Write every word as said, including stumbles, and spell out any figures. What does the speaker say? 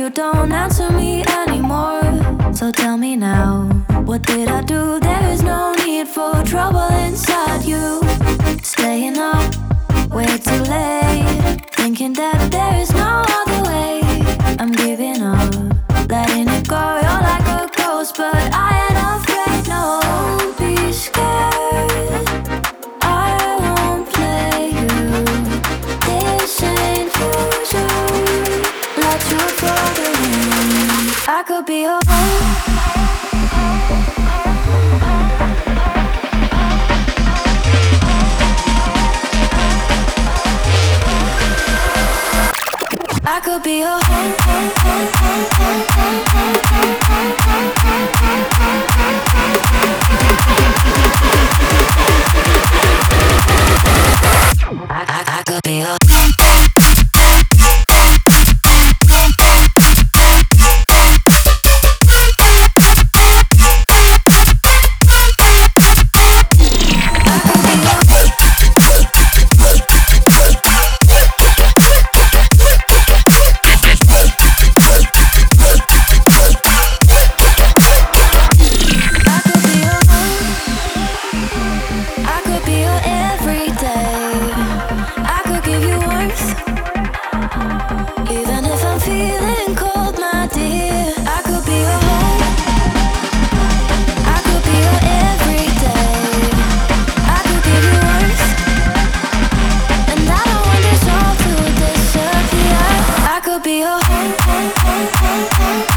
you don't answer me anymore. So tell me now, what did I do? There is no need for trouble inside you. Staying up way too late, thinking that there is no other way. I'm giving up, letting it go. You're like a ghost, but I ain't afraid. No, don't be scared, I won't play you. This ain't usual, let you fall in. I could be your home. I could be your home, home, home, home, home, home, home, home, home, home, home, home. I, I, I could be your be your home, home, home, home, home.